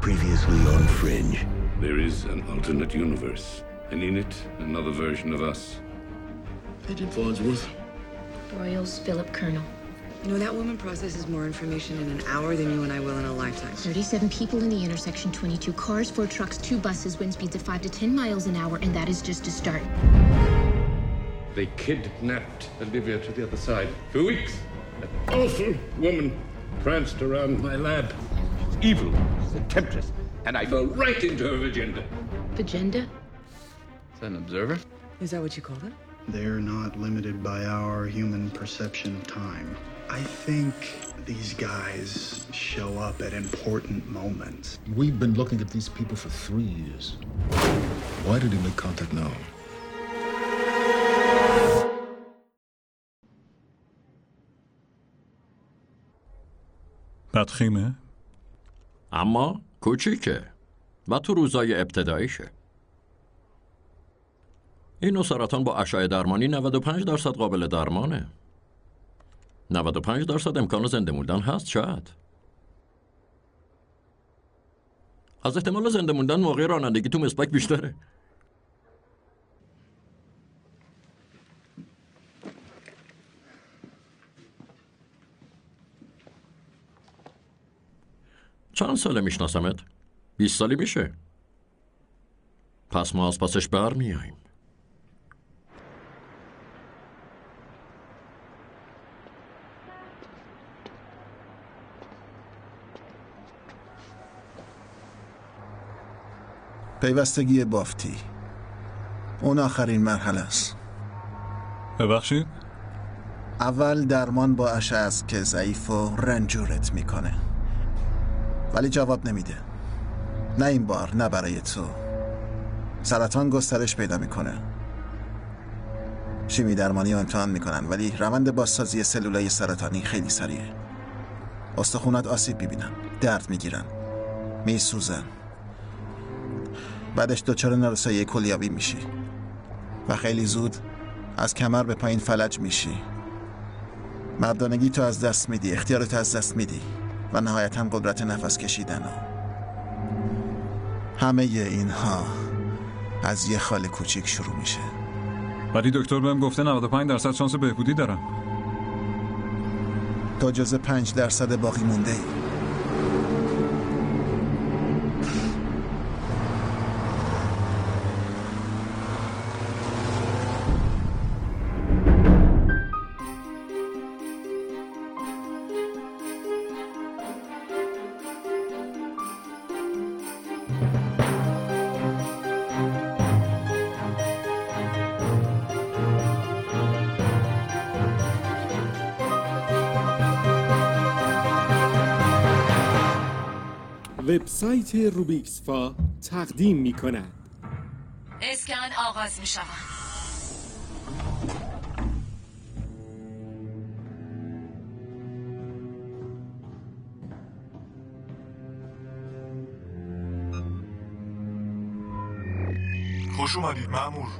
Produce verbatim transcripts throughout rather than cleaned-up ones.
Previously on Fringe. There is an alternate universe, and in it, another version of us. Agent Farnsworth. Royals Philip Colonel. You know, that woman processes more information in an hour than you and I will in a lifetime. thirty-seven people in the intersection, twenty-two cars, four trucks, two buses, wind speeds of five to ten miles an hour, and that is just a start. They kidnapped Olivia to the other side. For weeks, an awful woman pranced around my lab. Evil, the temptress, and I fell right into her agenda. Agenda? Is that an observer? Is that what you call it? They're not limited by our human perception of time. I think these guys show up at important moments. We've been looking at these people for three years. Why did he make contact now? بدخیمه؟ اما کوچیکه و تو روزای ابتداییشه. این نوع سرطان با اشعه درمانی نود و پنج درصد قابل درمانه. نود و پنج درصد امکان زنده موندن هست شاید. از احتمال زنده موندن موقع رانندگی تو مسواک بیشتره. چند ساله میشناسمت؟ بیست سالی میشه. پس ما از پسش بر میاییم. پیوستگی بافتی اون آخرین مرحله است. ببخشید؟ اول درمان با اشعه است که ضعیف و رنجورت میکنه، ولی جواب نمیده. نه این بار، نه برای تو. سرطان گسترش پیدا میکنه. شیمی درمانی رو امتحان میکنن، ولی روند بازسازی سلولای سرطانی خیلی سریعه. استخونات آسیب میبینن، درد میگیرن، میسوزن. بعدش دچار نارسایی کلیوی میشی و خیلی زود از کمر به پایین فلج میشی. مردانگی تو از دست میدی، اختیارت از دست میدی و نهایتاً قدرت نفس کشیدن ها. همه اینها از یه خال کوچیک شروع میشه. ولی دکتر بهم گفته نود و پنج درصد شانس بهبودی دارم. تو جز پنج درصد باقی مونده ای. وبسایت روبیکسفا تقدیم می کند. اسکن آغاز می شود. خوش اومدید مأمور.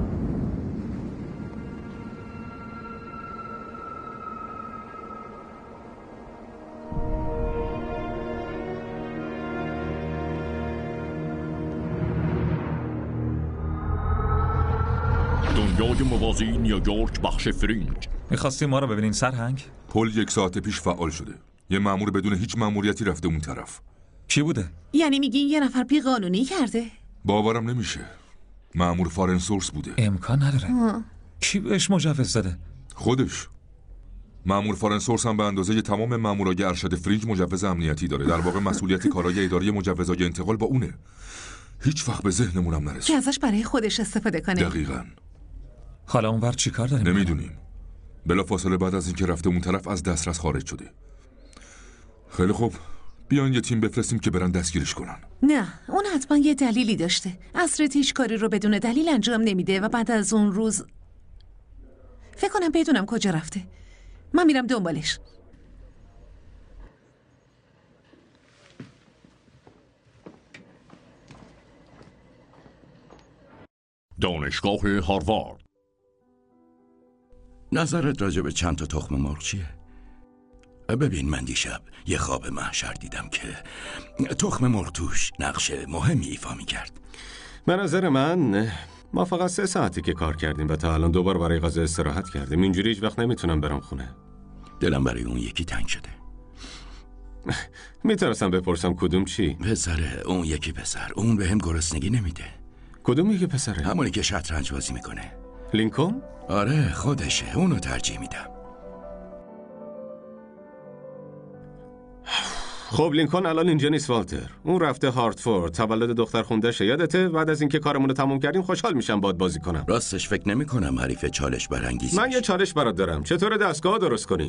دنیای موازی نیویورک بخش فرینج. میخواستی ما رو ببینین سرهنگ؟ پل یک ساعت پیش فعال شده. یه مأمور بدون هیچ مأموریتی رفته اون طرف. کی بوده؟ یعنی میگین یه نفر بی قانونی کرده؟ باورم نمیشه. مأمور فارن سورس بوده. امکان نداره. آه. کی بهش مجوز داده؟ خودش. مأمور فارن سورس هم به اندازه تمام مأمورای ارشد فرینج مجوز امنیتی داره. در واقع مسئولیت کارهای اداری مجوزهای انتقال با اونه. هیچ وقت به ذهنمونم نرسید که ازش برای خودش استفاده کنه. دقیقاً. حالا اونور چی کار داریم؟ نمیدونیم. بلافاصله بعد از اینکه رفته اون طرف از دسترس خارج شده. خیلی خوب، بیاین یه تیم بفرستیم که برن دستگیرش کنن. نه، اون حتما یه دلیلی داشته. اصرت هیچ کاری رو بدون دلیل انجام نمیده و بعد از اون روز فکر کنم بدونم کجا رفته. من میرم دنبالش. دانشگاه هاروارد. نظرت راجع به چند تا تخم مرغ چیه؟ ببین من دیشب یه خواب محشر دیدم که تخم مرغ توش نقش مهمی ایفا می‌کرد. به نظر من ما فقط سه ساعتی که کار کردیم و تا الان دوبار برای غذا استراحت کردیم. اینجوری هیچ وقت نمیتونم برم خونه. دلم برای اون یکی تنگ شده. میتونستم بپرسم کدوم چی؟ پسره، اون یکی پسر. اون به هم گرسنگی نمیده. کدوم یکی پسره؟ همونی که شطرنج بازی میکنه. لینکلن؟ آره خودشه. اونو ترجیح میدم. خب لینکلن الان اینجا نیست والتر. اون رفته هارتفورد تولد دختر خونده‌شه. یادته بعد از اینکه کارمون رو تموم کردیم خوشحال میشم باهات بازی کنم. راستش فکر نمی‌کنم حریف چالش برانگیزی. من یه چالش برات دارم. چطور دستگاه درست کنیم؟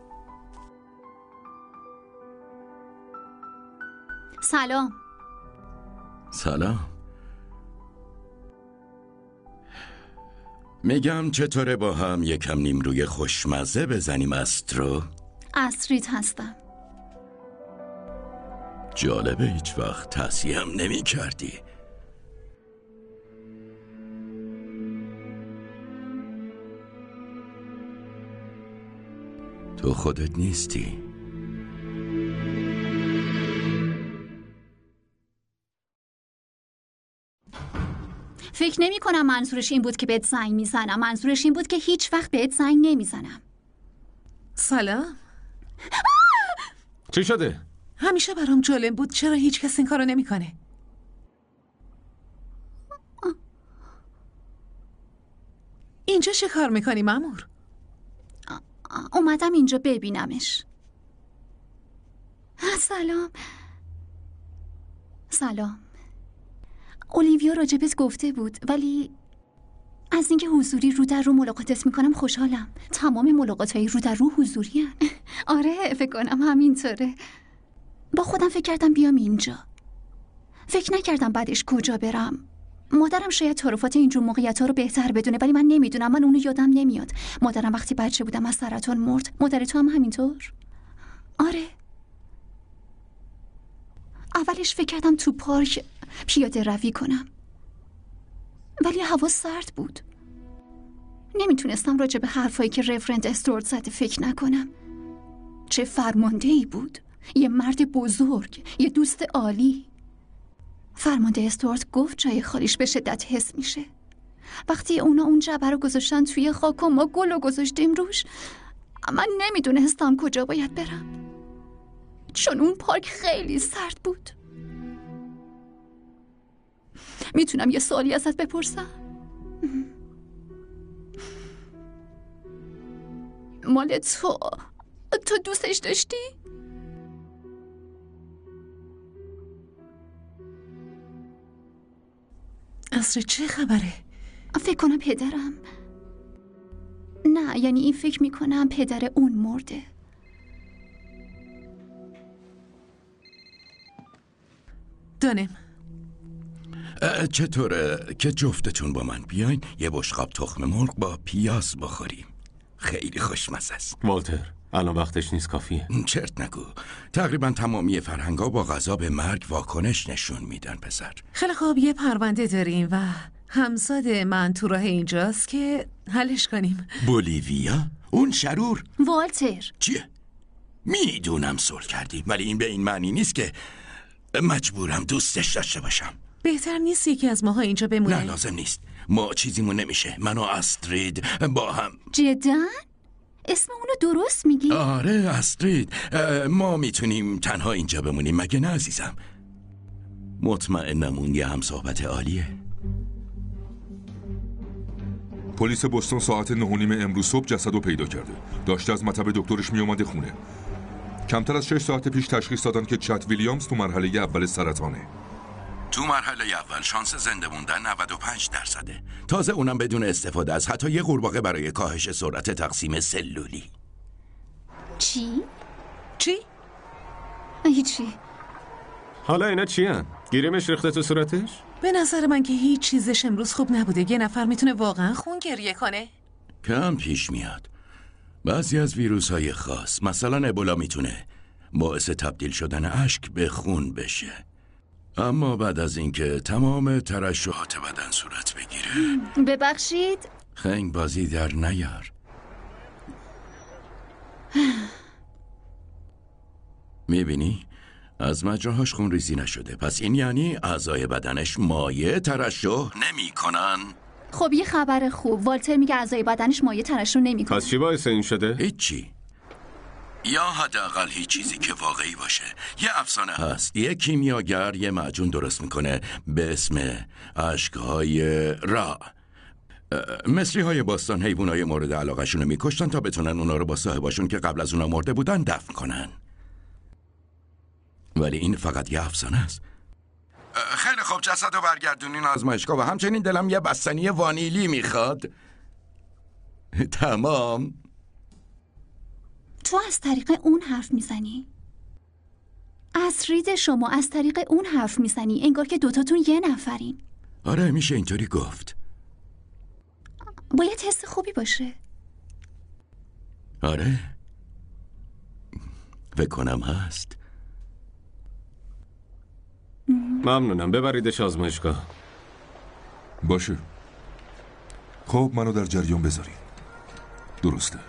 سلام. سلام. میگم چطوره با هم یکم نیمروی خوشمزه بزنیم استرو؟ استرید هستم. جالبه هیچ وقت تصحیح هم نمی کردی. تو خودت نیستی. فکر نمی کنم منظورش این بود که بهت زنگ میزنم. منظورش این بود که هیچ وقت بهت زنگ نمیزنم. سلام. چی شده؟ همیشه برام جالب بود چرا هیچ کس این کارو نمیکنه. اینجا چه کار میکنی مامور؟ اومدم اینجا ببینمش. سلام. سلام. اولیویا راجبت گفته بود ولی از اینکه حضوری رو در رو ملاقاتت میکنم خوشحالم. تمام ملاقاتهای رو در رو حضوری هن. آره فکر کنم همینطوره. با خودم فکر کردم بیام اینجا. فکر نکردم بعدش کجا برم. مادرم شاید تعارفات اینجور موقعیت‌ها رو بهتر بدونه ولی من نمیدونم. من اونو یادم نمیاد. مادرم وقتی بچه بودم از سرطان مرد. مادر تو هم همینطور؟ آره. اولش فکر کردم تو پارک پیاده روی کنم ولی هوا سرد بود. نمیتونستم راجع به حرفایی که رفرند استوارت زده فکر نکنم. چه فرمانده‌ای بود. یه مرد بزرگ، یه دوست عالی. فرمانده استوارت گفت جای خالیش به شدت حس میشه. وقتی اونا اون جعبه رو گذاشتن توی خاک و ما گل رو گذاشتیم روش، من نمیدونستم کجا باید برم چون اون پارک خیلی سرد بود. میتونم یه سوالی ازت بپرسم؟ مال تو تو دوستش داشتی؟ اصر چه خبره؟ فکر کنم پدرم. نه یعنی این فکر میکنم پدر اون مرده. دانم چطوره که جفتتون با من بیاین یه بشقاب تخم مرغ با پیاز بخوریم؟ خیلی خوشمزه است. والتر الان وقتش نیست کافیه. چرت نگو. تقریبا تمامی فرهنگ‌ها با غذا به مرگ واکنش نشون میدن پسر. خیلی خوب یه پرونده داریم و همساد من تو راه اینجاست که حلش کنیم. بولیویا؟ اون شرور؟ والتر چیه؟ میدونم صلح کردیم ولی این به این معنی نیست که مجبورم دوستش داشته باشم. بهتر نیست یکی از ماها اینجا بمونه؟ نه لازم نیست. ما چیزیمون نمیشه. من و استرید با هم. جدا؟ اسم اونو درست میگی؟ آره استرید. ما میتونیم تنها اینجا بمونیم مگه نه عزیزم؟ مطمئنم اون یه هم صحبت عالیه. پلیس بوستون ساعت نه و نیم امروز صبح جسدو پیدا کرده. داشته از مطب دکترش میومده خونه. کمتر از شش ساعت پیش تشخیص دادن که چت ویلیامز تو مرحله اول سرطانه. تو مرحله اول شانس زنده موندن نود و پنج درصده. تازه اونم بدون استفاده از حتی یه قورباغه برای کاهش سرعت تقسیم سلولی. چی؟ چی؟ هیچی. حالا اینا چی هن؟ گیریمش ریخته تو صورتش؟ به نظر من که هیچ چیزش امروز خوب نبوده. یه نفر میتونه واقعا خون گریه کنه؟ کم پیش میاد. بعضی از ویروس های خاص مثلا ابولا میتونه باعث تبدیل شدن اشک به خون بشه. اما بعد از اینکه تمام ترشحات بدن صورت بگیره. ببخشید؟ خنگ بازی در نیار. میبینی؟ از مجراهاش خون ریزی نشده، پس این یعنی اعضای بدنش مایع ترشح نمی کنن. خب یه خبر خوب، والتر میگه اعضای بدنش مایع ترشح نمیکنه. پس چی باعث این شده؟ هیچی. یا حداقل هیچ چیزی که واقعی باشه. یه افسانه هست، یه کیمیاگر یه معجون درست میکنه به اسم اشکهای را. مصری های باستان حیوان های مورد علاقه شونو میکشتن تا بتونن اونا رو با صاحباشون که قبل از اونا مرده بودن دفن کنن. ولی این فقط یه افسانه است. خیلی خوب، جسد رو برگردونین آزمایشگاه و همچنین دلم یه بستنی وانیلی میخواد. تمام. تو از طریق اون حرف میزنی؟ اسرید شما از طریق اون حرف میزنی، انگار که دوتاتون یه نفرین. آره میشه اینطوری گفت. باید حس خوبی باشه. آره فکر کنم هست. ممنونم، ببریدش آزمایشگاه. باشه. خب منو در جریان بذارین. درسته.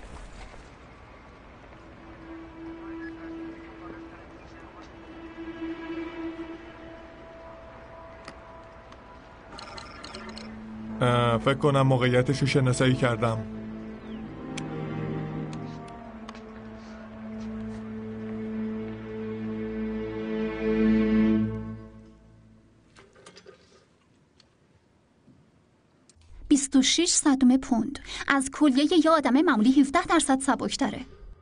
فکر کنم موقعیتش رو شناسایی کردم. بیست و شش صدم پوند. از کلیه یه آدم معمولی هفده درصد سبکتره.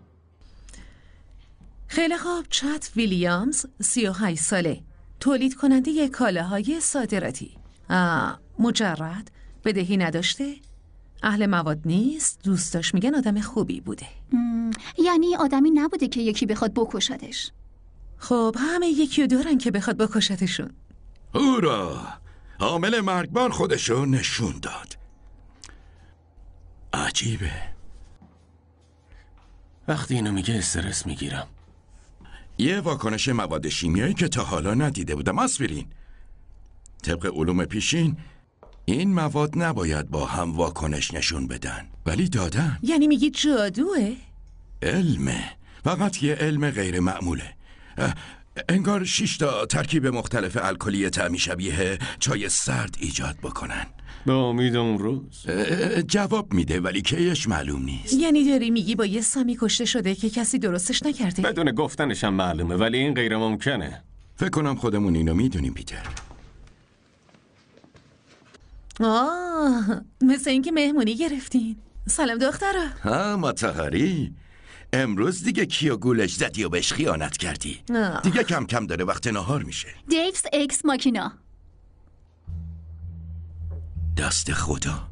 خیلی خوب. چات ویلیامز سی و هشت ساله، تولید کننده کالاهای صادراتی. آه، مجرد، بدهی نداشته، اهل مواد نیست، دوستاش میگن آدم خوبی بوده. مم، یعنی آدمی نبوده که یکی بخواد بکشدش. خب همه یکیو دارن که بخواد بکشتشون. هورا، عامل مرگبار خودشو نشون داد. عجیبه. وقتی اینو میگه استرس میگیرم. یه واکنش مواد شیمیایی که تا حالا ندیده بودم. آسپرین. طبق علوم پیشین این مواد نباید با هم واکنش نشون بدن، ولی دادن. یعنی میگی جادوه؟ علمه، فقط یه علم غیر معموله. انگار شش تا ترکیب مختلف الکلی طعمی شبیه چای سرد ایجاد بکنن. به امید اون روز جواب میده ولی کیش معلوم نیست. یعنی داری میگی با یه سمی کشته شده که کسی درستش نکرده؟ بدون گفتنش هم معلومه، ولی این غیر ممکنه. فکر کنم خودمون اینو میدونیم پیتر. آه، مثل اینکه مهمونی گرفتین. سلام دخترا. ها مطهری، امروز دیگه کیو گولش زدی و بهش خیانت کردی. آه. دیگه کم کم داره وقت نهار میشه. دیوز اکس ماکینا. دست خدا.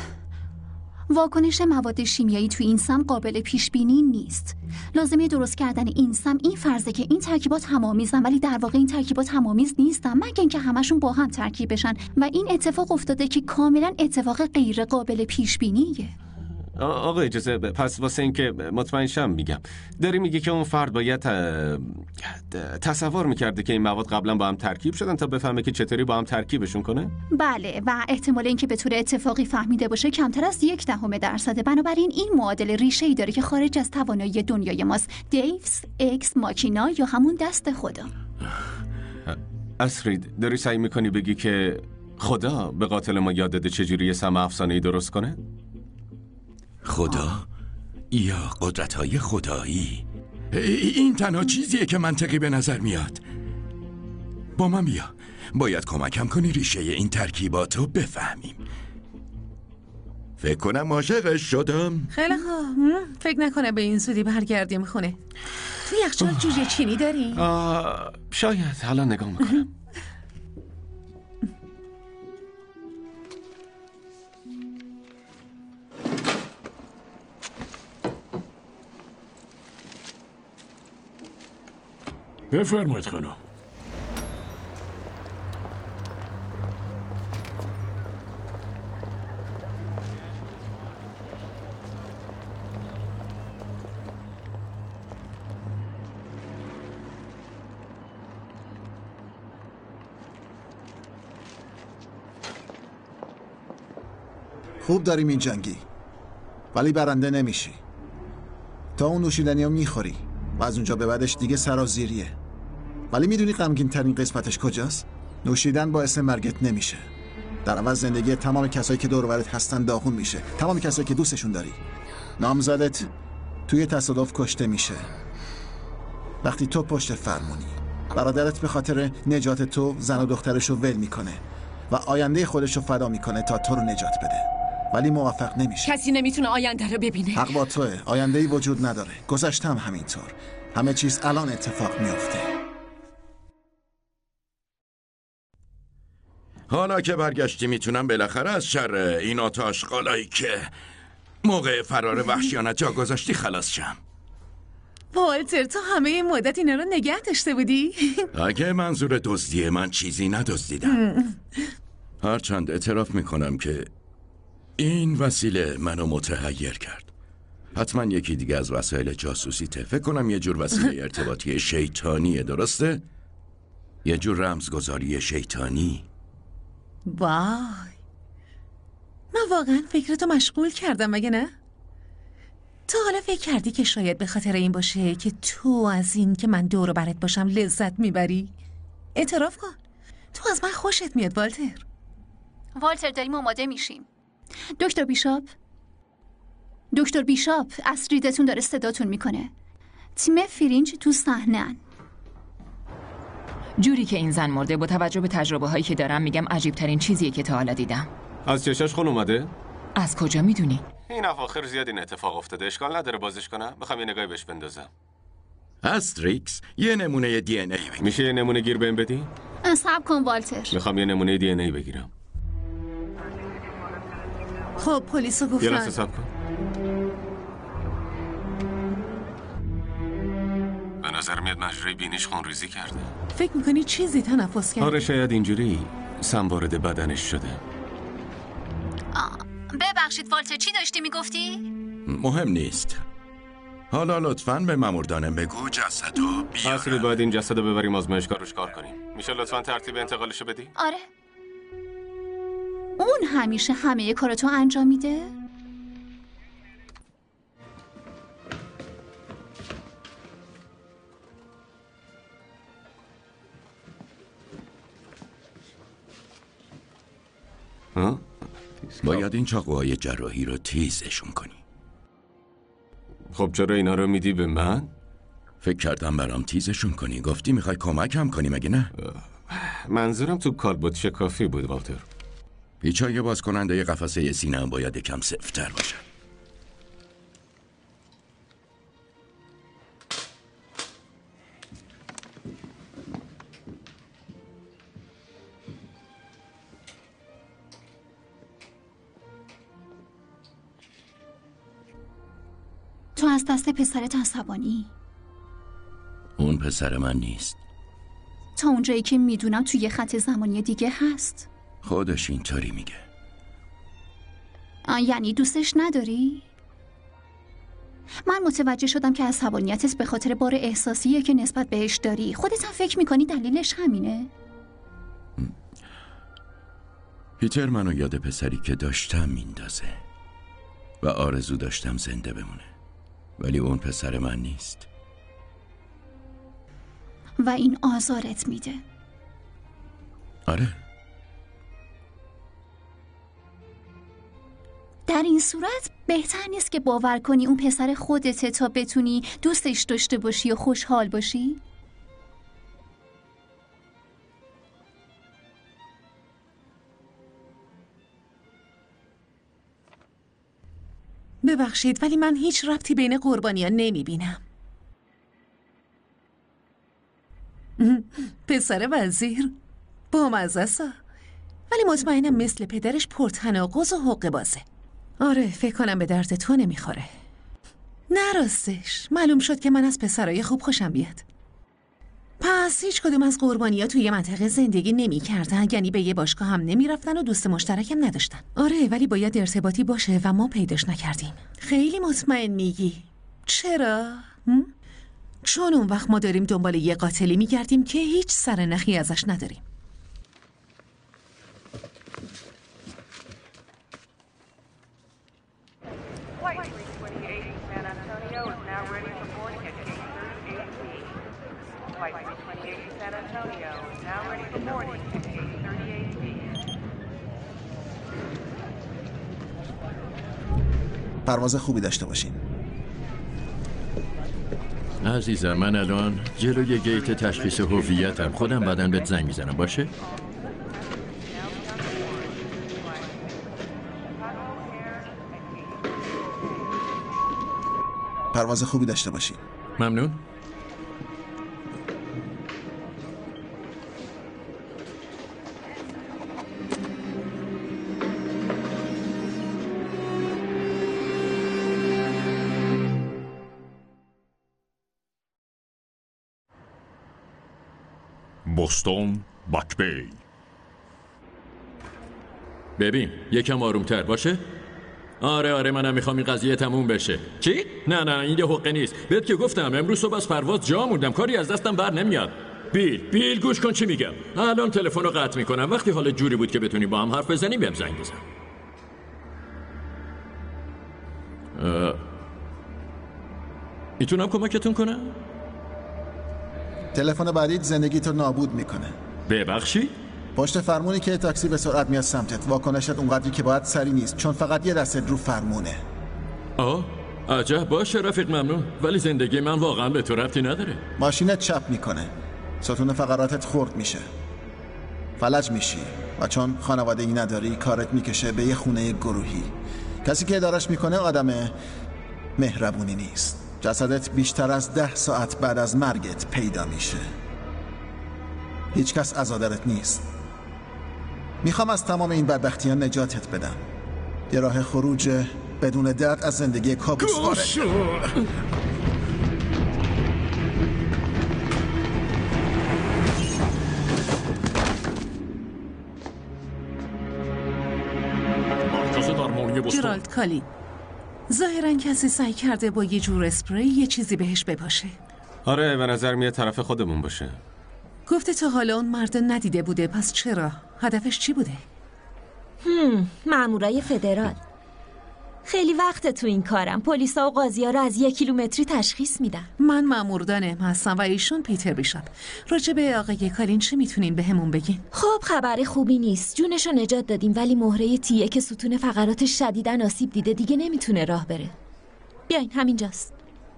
واکنش مواد شیمیایی توی این سم قابل پیش بینی نیست. لازمه درست کردن این سم این فرضه که این ترکیبات همامیزن، ولی در واقع این ترکیبات همامیز نیستن مگر اینکه همشون با هم ترکیب بشن و این اتفاق افتاده که کاملا اتفاق غیر قابل پیش بینیه. آقا اجازه پس واسه این که مطمئن شم میگم، داری میگی که اون فرد باید تصور میکرده که این مواد قبلا با هم ترکیب شدن تا بفهمه که چطوری با هم ترکیبشون کنه؟ بله، و احتمال اینکه به طور اتفاقی فهمیده باشه کمتر از یک دهم درصده. بنابراین این معادله ریشه‌ای داره که خارج از توانایی دنیای ماست. دیوز اکس ماکینا یا همون دست خدا. اسرید، داری سعی میکنی بگی که خدا به قاتل ما یاد داده چجوری یه سم افسانه‌ای درست کنه؟ خدا یا قدرت‌های خدایی؟ این تنها چیزیه که منطقی به نظر میاد. با من بیا، باید کمکم کنی ریشه این ترکیبات رو بفهمیم. فکر کنم عاشقش شدم. خیلی خوب، فکر نکنه به این زودی برگردیم خونه. تو یخچال جوجه چینی داری؟ آه، شاید، حالا نگاه میکنم. بفرمایید خانم. خوب داریم این جنگی، ولی برنده نمیشی. تا اون نوشیدنی رو میخوری و از اونجا به بعدش دیگه سرازیریه. ولی میدونی غمگین ترین قسمتش کجاست؟ نوشیدن باعث مرگت نمیشه. در عوض زندگی تمام کسایی که دور و برت هستن داغون میشه. تمام کسایی که دوستشون داری. نامزدت توی تصادف کشته میشه وقتی تو پشت فرمونی. برادرت به خاطر نجات تو زن و دخترشو ول میکنه و آینده خودشو فدا میکنه تا تو رو نجات بده، ولی موفق نمیشه. کسی نمیتونه آینده رو ببینه. حق با توه. آینده‌ای وجود نداره. گذشته هم همینطور. همه چیز الان اتفاق میفته. حالا که برگشتی میتونم بالاخره از شر این آتاشقالایی که موقع فرار وحشیانه جا گذاشتی خلاص شم. والتر تو همه این مدت اینا رو نگه داشته بودی؟ اگه منظور دزدی من چیزی ندزدیدم. هرچند اعتراف میکنم که این وسیله منو متحیر کرد. حتما یکی دیگه از وسایل جاسوسی ته. فکر کنم یه جور وسیله ارتباطی شیطانیه، درسته؟ یه جور رمزگذاری شیطانی. وای، من واقعا فکرتو مشغول کردم مگه نه؟ تو حالا فکر کردی که شاید به خاطر این باشه که تو از این که من دور و برت باشم لذت میبری؟ اعتراف کن، تو از من خوشت میاد والتر. والتر داریم آماده میشیم. دکتر بیشاپ دکتر بیشاپ اسریدتون داره صداتون میکنه. تیم فرینج تو صحنه‌ان. جوری که این زن مرده با توجه به تجربه هایی که دارم میگم عجیب ترین چیزیه که تا حالا دیدم. از چشاش خون اومده؟ از کجا میدونی؟ این اواخر زیاد این اتفاق افتاده. اشکال نداره بازش کنم. بخوام یه نگاهی بهش بندازم. استریکس یه نمونه دی ان ای بگیر. میشه یه نمونه گیر بهم بدی؟ صبر کن والتر. میخوام یه نمونه دی ان ای بگیرم. خب پلیسو گفتن. یه لحظه صبر کن. به نظر میاد مجرای بینیش خونریزی کرده. فکر میکنی چیزی تنفس کرده؟ آره شاید اینجوری سم وارد بدنش شده. ببخشید والتر، چی داشتی میگفتی؟ مهم نیست. حالا لطفاً به ماموردانم بگو جسدو بیارن. اصلی باید این جسدو ببریم آزمایشگاه روش کار کنیم. میشه لطفاً ترتیب انتقالشو بدی؟ آره. اون همیشه همه کاراتو انجام میده؟ ها؟ باید این چاقوهای جراحی رو تیزشون کنی. خب چرا اینا رو میدی به من؟ فکر کردم برام تیزشون کنی. گفتی میخوای کمکم کنی مگه نه؟ منظورم تو کالبد شکافی بود والتر. پیچای باز کننده ی قفسه سینه هم باید کم سفت‌تر باشه. تو از دست پسرت عصبانی؟ اون پسر من نیست. تا اونجایی که میدونم توی یه خط زمانی دیگه هست. خودش اینطوری میگه. یعنی دوستش نداری؟ من متوجه شدم که عصبانیتت به خاطر بار احساسیه که نسبت بهش داری. خودت هم فکر میکنی دلیلش همینه؟ پیتر منو یاد پسری که داشتم میندازه و آرزو داشتم زنده بمونه، ولی اون پسر من نیست. و این آزارت میده. آره. در این صورت بهتر نیست که باور کنی اون پسر خودته تا بتونی دوستش داشته باشی و خوشحال باشی؟ ببخشید ولی من هیچ ربطی بین قربانیان نمی بینم. پسر وزیر با مزه، ولی مطمئنم مثل پدرش پرتناقض و حقه بازه. آره فکر کنم به درد تو نمیخوره. نه راستش معلوم شد که من از پسرای خوب خوشم بیاد. پس هیچ کدوم از قربانی‌ها توی یه منطقه زندگی نمی‌کردن، یعنی به یه باشگاه هم نمی‌رفتن و دوست مشترکم نداشتن. آره ولی باید ارتباطی باشه و ما پیداش نکردیم. خیلی مطمئن میگی. چرا؟ هم؟ چون اون وقت ما داریم دنبال یه قاتلی میگردیم که هیچ سرنخی ازش نداریم. پرواز خوبی داشته باشین. عزیزم من الان جلوی گیت تشخیص هویتم، خودم بعداً بهت زنگ میزنم باشه؟ پرواز خوبی داشته باشین. ممنون. بوستون باکبی. ببین یکم آرومتر باشه. آره آره منم میخوام این قضیه تموم بشه. چی؟ نه نه این یه حقه نیست. بهت که گفتم امروز صبح از پرواز جا موندم، کاری از دستم بر نمیاد. بیل بیل گوش کن چی میگم. الان تلفن رو قطع میکنم، وقتی حال جوری بود که بتونی با هم حرف بزنیم بهم زنگ بزن. میتونم کمکتون کنم؟ تلفن بعدیت زندگیتو نابود میکنه. ببخشی؟ پشت فرمونی که تاکسی به سرعت میاد سمتت، واکنشت اونقدری که باید سری نیست، چون فقط یه دستت رو فرمونه. آه عجب، باشه رفیق ممنون، ولی زندگی من واقعا به تو ربطی نداره. ماشینت چپ میکنه، ستون فقراتت خرد میشه، فلج میشی و چون خانواده ای نداری کارت میکشه به یه خونه گروهی. کسی که ادارش میکنه آدم مهربونی نیست. جسدت بیشتر از ده ساعت بعد از مرگت پیدا میشه. هیچ کس عزادارت نیست. میخوام از تمام این بدبختی ها نجاتت بدم. یه راه خروج بدون درد از زندگی کابوسواره. جرالد کالین. ظاهراً کسی سعی کرده با یه جور اسپری یه چیزی بهش بپاشه. آره به نظر میاد طرف خودمون باشه. گفته تا حالا اون مرد ندیده بوده، پس چرا؟ هدفش چی بوده؟ هم مامورای فدرال. خیلی وقت تو این کارم. پلیسا و قاضی‌ها رو از یک کیلومتری تشخیص میدن. من ماموردانم هستم و ایشون پیتر بیشاپ. راجع به آقای کالین چه میتونین به همون بگین؟ خب خبر خوبی نیست. جونشو نجات دادیم ولی مهره تیه که ستون فقراتش شدیداً آسیب دیده دیگه نمیتونه راه بره. بیاین همینجاست.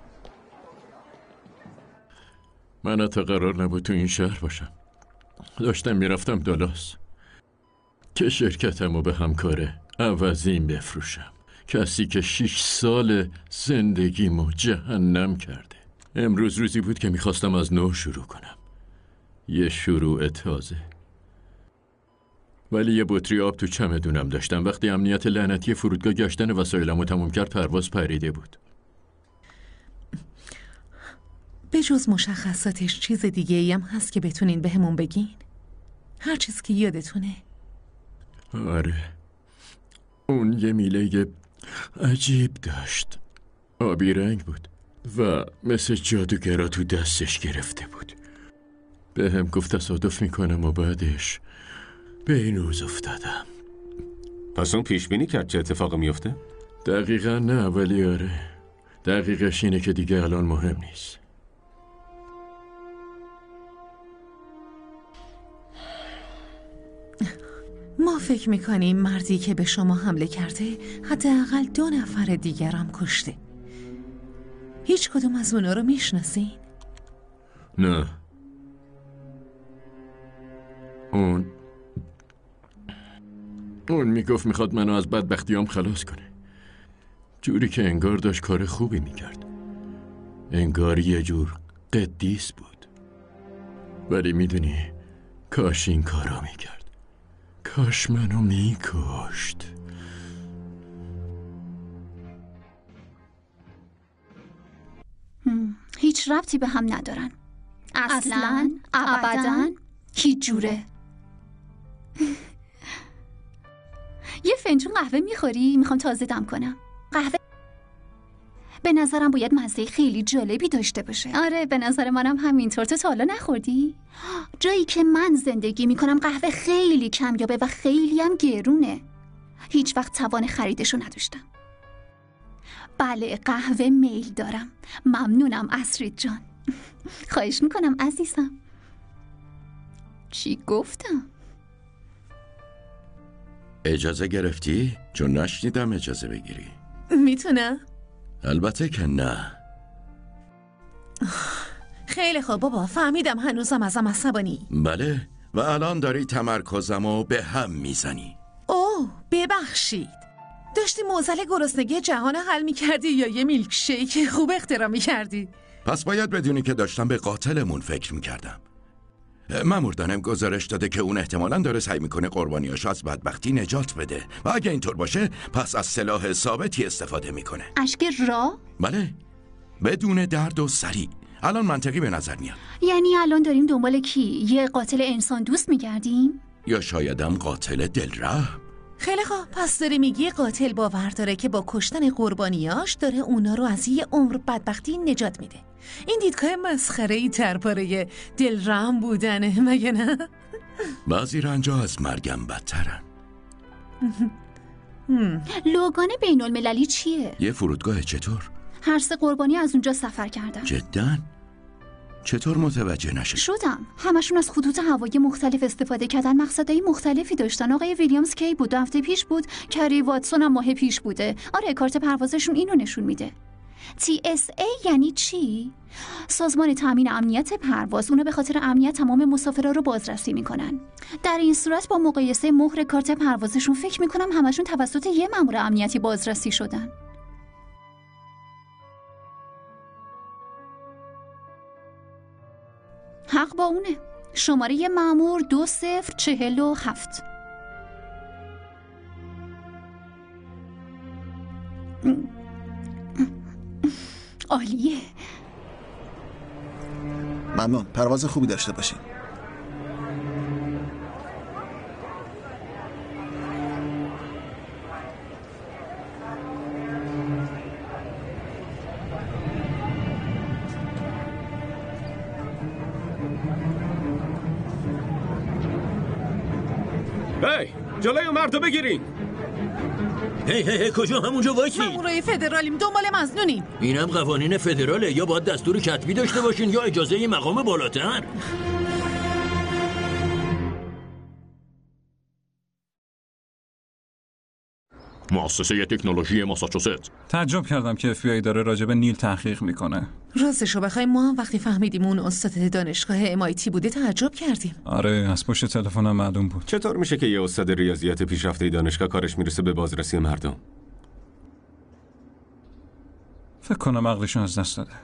من حتی قرار نبود تو این شهر باشم. داشتم میرفتم دالاس که شرکتمو به همکار عوضیم بفروشم، کسی که شیش سال زندگیمو جهنم کرده. امروز روزی بود که میخواستم از نو شروع کنم، یه شروع تازه. ولی یه بطری آب تو چمدونم داشتم. وقتی امنیت لعنتی فرودگاه گشتن وسایلمو تموم کرد پرواز پریده بود. به جز مشخصاتش چیز دیگه ای هم هست که بتونین به همون بگین؟ هر چیز که یادتونه. آره اون یه میله عجیب داشت، آبی رنگ بود و مثل جادوگرا تو دستش گرفته بود. به هم گفت تصادف میکنم و بعدش به این روز افتادم. پس اون پیش بینی کرد چه اتفاق میفته؟ دقیقا نه، ولی آره دقیقش اینه که دیگه الان مهم نیست. ما فکر میکنیم مردی که به شما حمله کرده حداقل دو نفر دیگرم کشته. هیچ کدوم از اونا رو میشناسین؟ نه. اون اون میگفت میخواد منو از بدبختیام خلاص کنه، جوری که انگار داشت کار خوبی میکرد، انگار یه جور قدیس بود. ولی میدونی کاش این کارا میکرد، کاش منو میکشت. هیچ ربطی به هم ندارن اصلاً، ابداً، هیچ جوره. یه فنجون قهوه میخوری؟ میخوام تازه دم کنم. قهوه به نظرم باید مزه خیلی جالبی داشته باشه. آره به نظر منم همینطور. تو تا حالا نخوردی؟ جایی که من زندگی میکنم قهوه خیلی کمیابه و خیلی هم گرونه. هیچ وقت توان خریدشو نداشتم. بله قهوه میل دارم. ممنونم اسرید جان. خواهش میکنم عزیزم. چی گفتم؟ اجازه گرفتی؟ چون نشنیدم اجازه بگیری. میتونم؟ البته که نه. خیلی خوب بابا، فهمیدم هنوزم ازم عصبانی. بله، و الان داری تمرکزمو به هم میزنی. اوه ببخشید، داشتی معضل گرسنگی جهان حل میکردی یا یه میلک شیک خوب اختراع میکردی؟ پس باید بدونی که داشتم به قاتلمون فکر میکردم. مأمور دانم گزارش داده که اون احتمالاً داره سعی میکنه قربانیاشو از بدبختی نجات بده و اگه اینطور باشه پس از سلاح ثابتی استفاده میکنه. اشک را؟ بله، بدون درد و سریع. الان منطقی به نظر میاد. یعنی الان داریم دنبال کی؟ یه قاتل انسان دوست میگردیم؟ یا شایدم قاتل دلرحم. خیلی خوب، پس داری میگی قاتل باور داره که با کشتن قربانیاش داره اونا رو از یه عمر بدبختی نجات میده. این دیدگاه مسخره‌ای درباره دلرحم بودنه، مگه نه؟ بعضی رنجا از مرگم بدترن. لوگان بین المللی چیه؟ یه فرودگاه. چطور؟ هر سه قربانی از اونجا سفر کردن. جداً؟ چطور متوجه نشد؟ شدم. همشون از خطوط هوایی مختلف استفاده کردن، مقصدهای مختلفی داشتن. آقای ویلیامز کی بود؟ دو هفته پیش بود. کری واتسون هم ماه پیش بوده. آره، کارت پروازشون اینو نشون میده. تی اس ای یعنی چی؟ سازمان تامین امنیت پرواز. اونا به خاطر امنیت تمام مسافرها رو بازرسی میکنن. در این صورت با مقایسه مهر کارت پروازشون فکر میکنم همشون توسط یه مأمور امنیتی بازرسی شدن. حق با اونه. شماره یه مأمور دو صفر چهل و هفت. عالیه. ممنون. پرواز خوبی داشته باشین. هی جلوی مردو بگیرین. هی هی هی کجا؟ همونجا وایسید. مامورای فدرالیم، دنبال مظنونیم. اینم قوانین فدراله، یا باید دستور کتبی داشته باشین یا اجازه ی مقام بالاتر. مؤسسه تکنولوژی ماساچوست. تعجب کردم که اف بی آی داره راجع به نیل تحقیق میکنه. راستشو بخوای ما هم وقتی فهمیدیم اون استاد دانشگاه ام آی تی بوده تعجب کردیم. آره، از پشت تلفنم معلوم بود. چطور میشه که یه استاد ریاضیات پیشرفته دانشگاه کارش میرسه به بازرسی مردم؟ فکر کنم عقلشو از دست داده.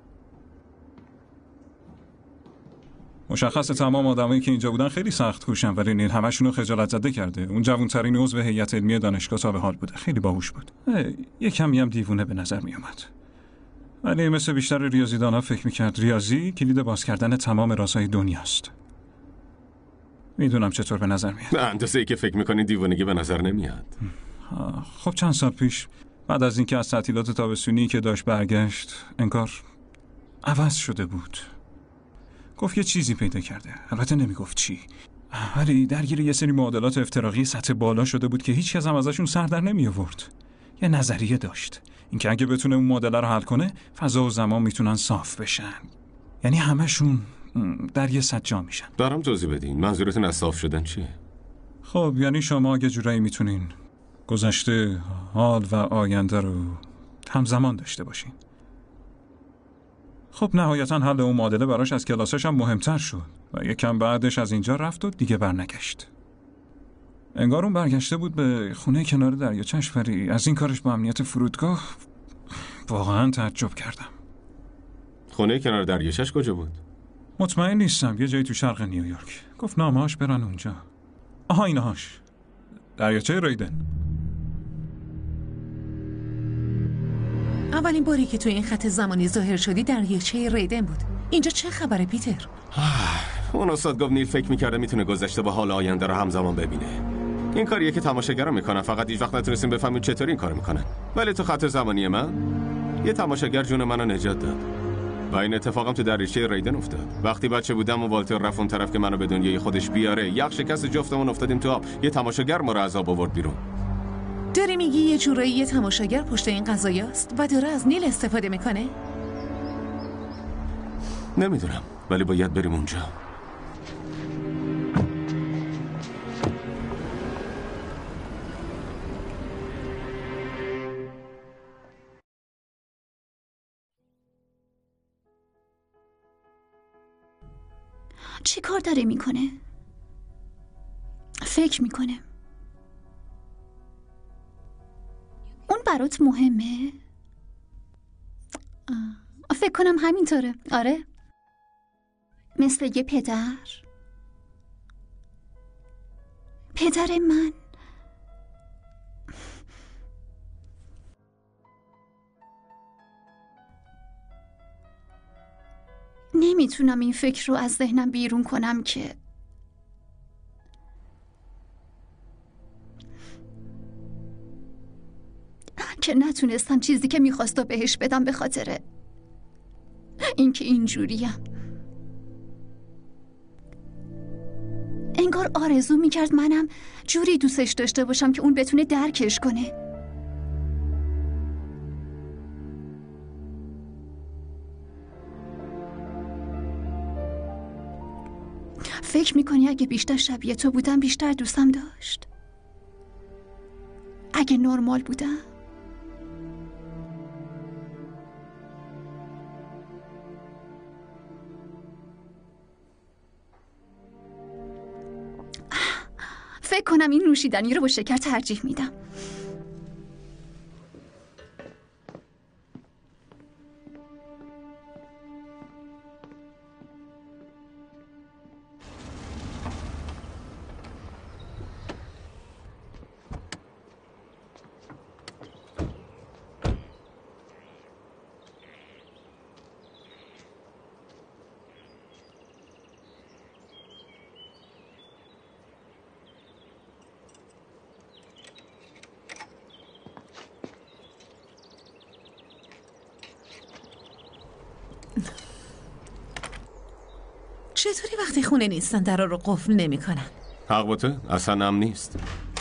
مشخصه تمام آدمایی که اینجا بودن خیلی سخت کوشن، ولی نیل همشون رو خجالت زده کرده. اون جوان‌ترین عضو هیئت علمی دانشگاه تا به حال بوده. خیلی باهوش بود. یه کمی هم دیوونه به نظر می اومد. ولی مثل بیشتر ریاضیدان‌ها فکر می‌کرد ریاضی کلید باز کردن تمام رازهای دنیاست. میدونم چطور به نظر میاد. به اندازه‌ای که فکر می‌کنی دیوونگی به نظر نمیاد. خب چند سال پیش بعد از اینکه از تعطیلات تابستونی که داشت برگشت، انگار عوض شده بود. گفت یه چیزی پیدا کرده. البته نمیگفت چی. ولی درگیر یه سری معادلات افتراقی سطح بالا شده بود که هیچ کس هم ازشون سر در نمی آورد. یه نظریه داشت. اینکه اگه بتونه اون معادله رو حل کنه، فضا و زمان میتونن صاف بشن. یعنی همشون در یه سطح جا میشن. دارم توضیح بدین. منظورتون از صاف شدن چیه؟ خب یعنی شما یه جورایی میتونین گذشته، حال و آینده رو همزمان داشته باشین. خب نهایتاً حل اون معادله براش از کلاسش هم مهمتر شد و یکم بعدش از اینجا رفت و دیگه برنگشت. انگار اون برگشته بود به خونه کنار دریاچه‌اش، ولی از این کارش با امنیت فرودگاه واقعاً تعجب کردم. خونه کنار دریاچه‌اش کجا بود؟ مطمئن نیستم، یه جایی تو شرق نیویورک. گفت نامه‌هاش برن اونجا. آها اینهاش. دریاچه ریدن. اولین باری که تو این خط زمانی ظاهر شدی دریاچه ریدن بود. اینجا چه خبره پیتر؟ اون استاد گفت نیل فکر میکرده میتونه گذشته با حال آینده رو همزمان ببینه. این کاریه که تماشاگرا میکنن، فقط هیچ وقت نتونستیم بفهمیم چطوری این کارو میکنن. ولی تو خط زمانی من یه تماشاگر جون منو نجات داد. و این اتفاقم تو دریاچه ریدن افتاد. وقتی بچه بودم و والتر رفت اون طرف که منو به دنیای خودش بیاره، یخ شکست جفتمون افتادیم تو آب. یه تماشاگر ما رو از آب آورد بیرون. داری میگی یه جورایی یه تماشاگر پشت این قضایاست و داره از نیل استفاده میکنه؟ نمیدونم، ولی باید بریم اونجا. چی کار داره میکنه؟ فکر میکنه. اون برات مهمه؟ آه. فکر کنم همینطوره. آره، مثل یه پدر. پدر من. نمیتونم این فکر رو از ذهنم بیرون کنم که که نتونستم چیزی که میخواست و بهش بدم به خاطر اینکه اینجوریم. انگار آرزو میکرد منم جوری دوستش داشته باشم که اون بتونه درکش کنه. فکر میکنی اگه بیشتر شبیه تو بودم بیشتر دوستم داشت؟ اگه نرمال بودم؟ فکر کنم این نوشیدنی رو با شکر ترجیح میدم. چطوری وقتی خونه نیستن درا رو قفل نمی کنن؟ حق باته؟ اصلا امن نیست.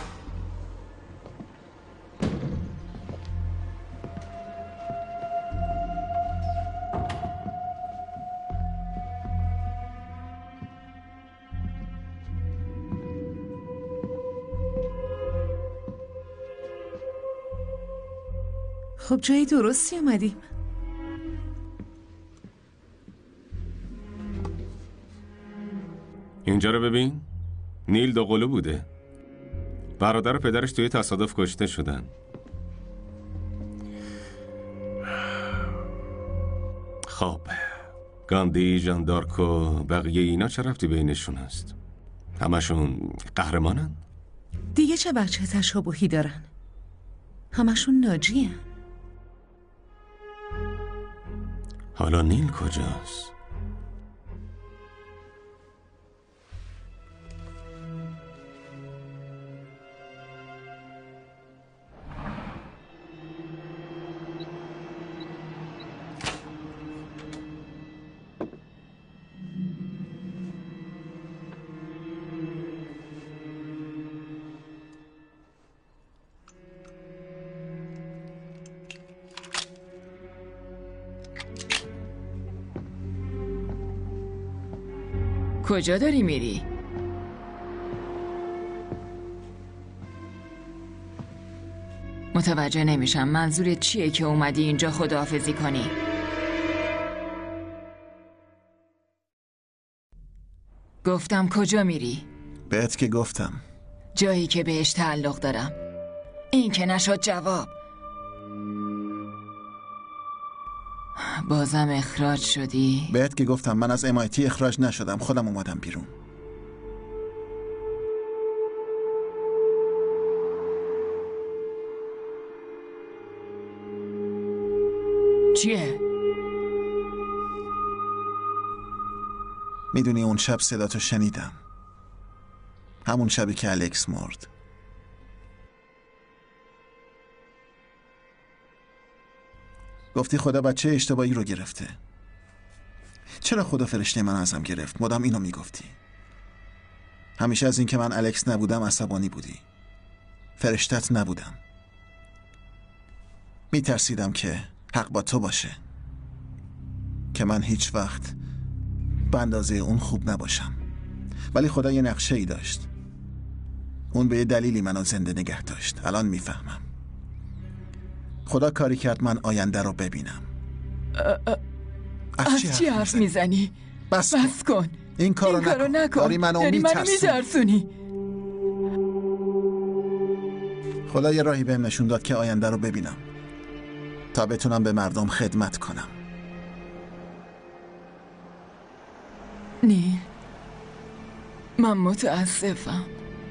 خب جایی درستی اومدیم. اینجا رو ببین. نیل دوقلو بوده. برادر و پدرش توی تصادف کشته شدن. خب گاندی، ژان دارک و بقیه اینا چه رفتی بینشون هست؟ همشون قهرمانن؟ دیگه چه بچه تشابهی دارن؟ همشون ناجی هن. حالا نیل کجاست؟ کجا داری میری؟ متوجه نمیشم منظورت چیه که اومدی اینجا خداحافظی کنی؟ گفتم کجا میری؟ بهت که گفتم جایی که بهش تعلق دارم. این که نشد جواب. بازم اخراج شدی؟ بهت که گفتم من از ام آی تی اخراج نشدم، خودم اومدم بیرون. چیه؟ میدونی اون شب صداتو شنیدم، همون شبی که الکس مرد. گفتی خدا بچه اشتباهی رو گرفته. چرا خدا فرشته من ازم گرفت؟ مدام اینو میگفتی. همیشه از این که من الکس نبودم عصبانی بودی. فرشتت نبودم. میترسیدم که حق با تو باشه، که من هیچ وقت به اندازه اون خوب نباشم. ولی خدا یه نقشه ای داشت. اون به یه دلیلی منو زنده نگه داشت. الان میفهمم. خدا کاری کرد من آینده رو ببینم. از چی حرف میزنی؟ بس, بس کن. این کارو این کارو نکن. نکن. داری منو داری منو میترسونی. میترسونی. خدا یه راهی بهم نشون داد که آینده رو ببینم تا بتونم به مردم خدمت کنم. نیل، من متاسفم.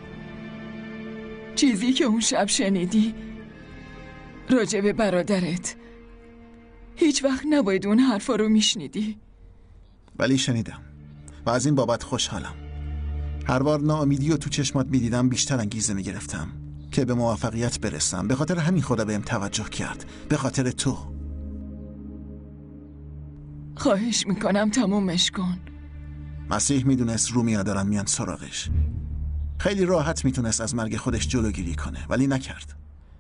چیزی که اون شب شنیدی راجع به برادرت، هیچ وقت نباید اون حرفا رو میشنیدی. ولی شنیدم و از این بابت خوشحالم. هر بار ناامیدی رو تو چشمات میدیدم بیشتر انگیزه میگرفتم که به موفقیت برسم. به خاطر همین خدا بهم توجه کرد، به خاطر تو. خواهش میکنم تمومش کن. مسیح میدونست رومیا دارن میان سراغش. خیلی راحت میتونست از مرگ خودش جلوگیری کنه ولی نکرد.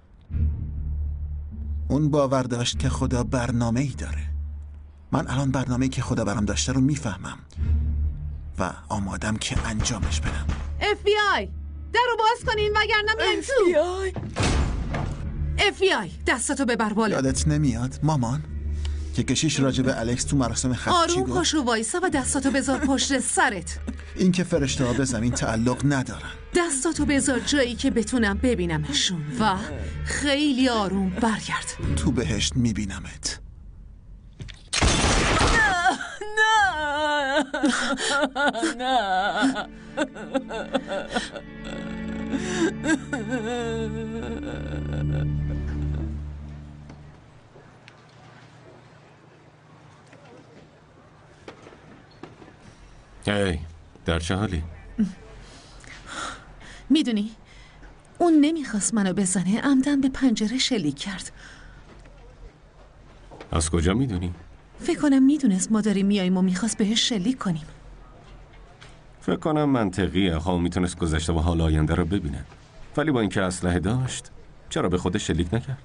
اون باور داشت که خدا برنامه ای داره. من الان برنامه‌ای که خدا برام داشته رو میفهمم و آمادم که انجامش بدم. اف بی آی در رو باز کنین وگرنه میایم تو. اف بی آی اف بی آی دستاتو ببر بالا. یادت نمیاد مامان که کشیش راجع به الکس تو مراسم ختم چی آروم گفت؟ پاشو وایسا و دستاتو بذار پشت سرت. این که فرشته ها به زمین تعلق ندارن. دستاتو بذار جایی که بتونم ببینمشون و خیلی آروم برگرد. تو بهشت میبینمت. نه نه هی در چه حالی؟ میدونی اون نمیخواست منو بزنه، عمدن به پنجره شلیک کرد. از کجا میدونی؟ فکر کنم میدونست ما داریم میاییم و میخواست بهش شلیک کنیم. فکر کنم منطقیه. خواه میتونست گذشته و حال آینده رو ببینه، ولی با اینکه اسلحه داشت چرا به خودش شلیک نکرد؟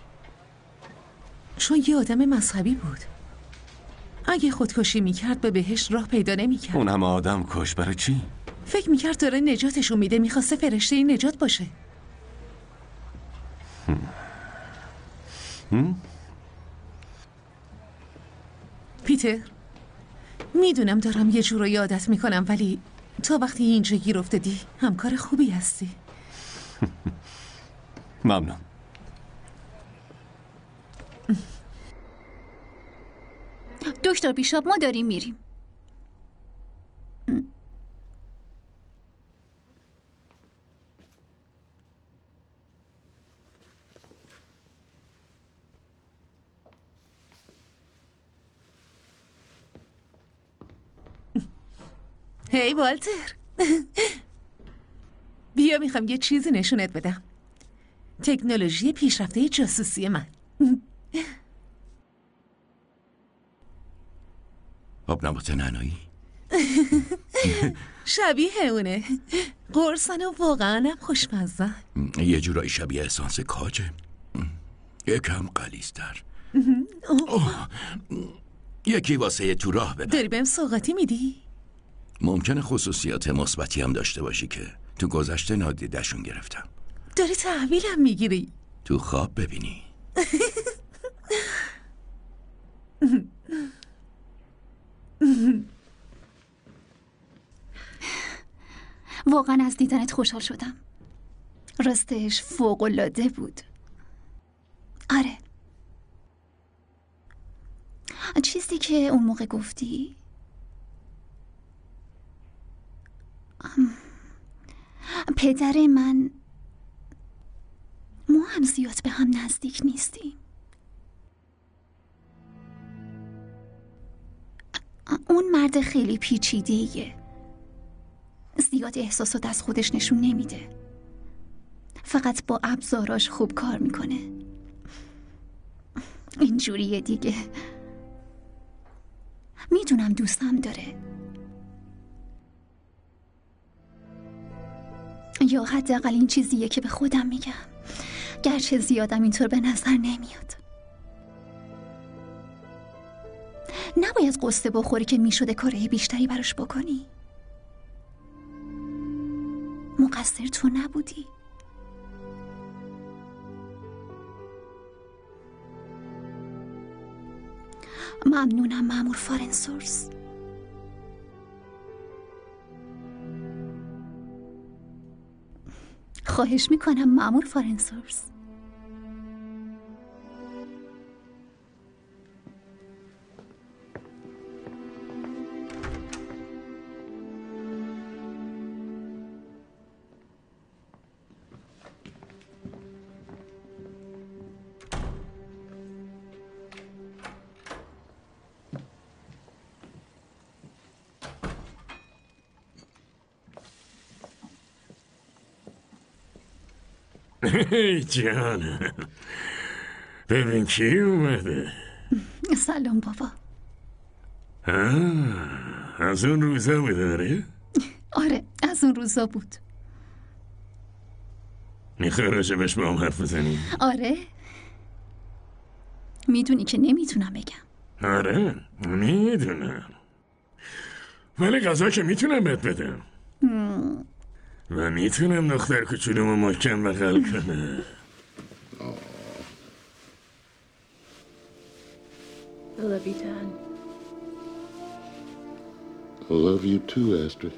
چون یه آدم مذهبی بود. اگه خودکشی میکرد به بهش راه پیدا نمیکرد. اون همه آدم کش برای چی؟ فکر میکرد داره نجاتشون میده، میخواسته فرشته این نجات باشه. هم. هم؟ پیتر، میدونم دارم یه جورایی عادت میکنم ولی تا وقتی اینجا گیر افتادی همکار خوبی هستی. ممنون. دکتر بیشاپ ما داریم میریم. هی والتر، بیا میخوام یه چیزی نشونت بدم. تکنولوژی پیشرفته جاسوسی من. آب نبات نعنایی؟ شبیه اونه. قرصن و واقعا هم خوشمزه. یه جورایی شبیه اسانس کاجه، یکم غلیظ‌تر. یکی واسه تو راه ببر. داری بهم سوغاتی میدی؟ ممکنه خصوصیات مثبتی هم داشته باشی که تو گذشته نادیدشون گرفتم. داری تحویلم میگیری؟ تو خواب ببینی. واقعا از دیدنت خوشحال شدم. راستش فوق‌العاده بود. آره، چیزی که اون موقع گفتی پدر من، ما هم زیاد به هم نزدیک نیستیم. اون مرد خیلی پیچیده‌ایه، زیاد احساسات از خودش نشون نمیده، فقط با ابزاراش خوب کار میکنه. اینجوریه دیگه. میدونم دوستم داره، یا حداقل این چیزیه که به خودم میگم، گرچه زیادم اینطور به نظر نمیاد. نباید قصه بخوری که میشده کارهای بیشتری براش بکنی. مقصر تو نبودی. ممنونم مأمور فارنسورس. خواهش میکنم مأمور فارنسورس. ای جانم، ببین کی اومده. سلام بابا. آه، از اون روزا بود داره؟ آره از اون روزا بود. میخوای راجبش با هم حرف بزنی؟ آره میدونی که نمیتونم بگم. آره میدونم، ولی غذا که میتونم بهت بدم. مم. و میتونم دختر کوچولومو محکم بغل کنم. I love you, Dad. I love you too, Astrid.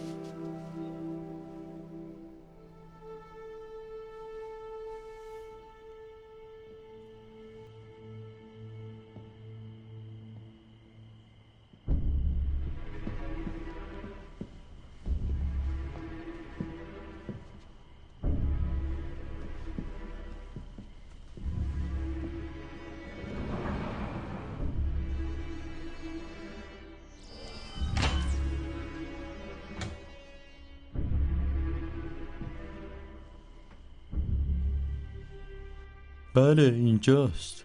بله اینجاست.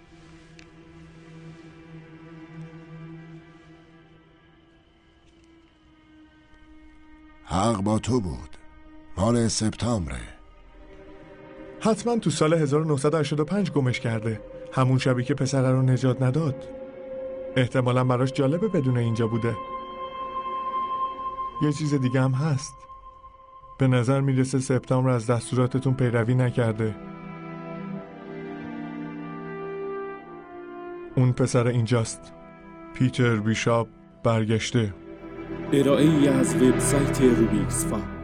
حق با تو بود. مال سپتامبره. حتما تو سال هزار و نهصد و هشتاد و پنج گمش کرده. همون شبی که پسره رو نجات نداد. احتمالاً براش جالبه بدون اینجا بوده. یه چیز دیگه هم هست. به نظر میرسه سپتامبر از دستوراتتون پیروی نکرده. اون پسر اینجاست. پیتر بیشاپ برگشته. ارائه‌ای از وبسایت روبیکس فا.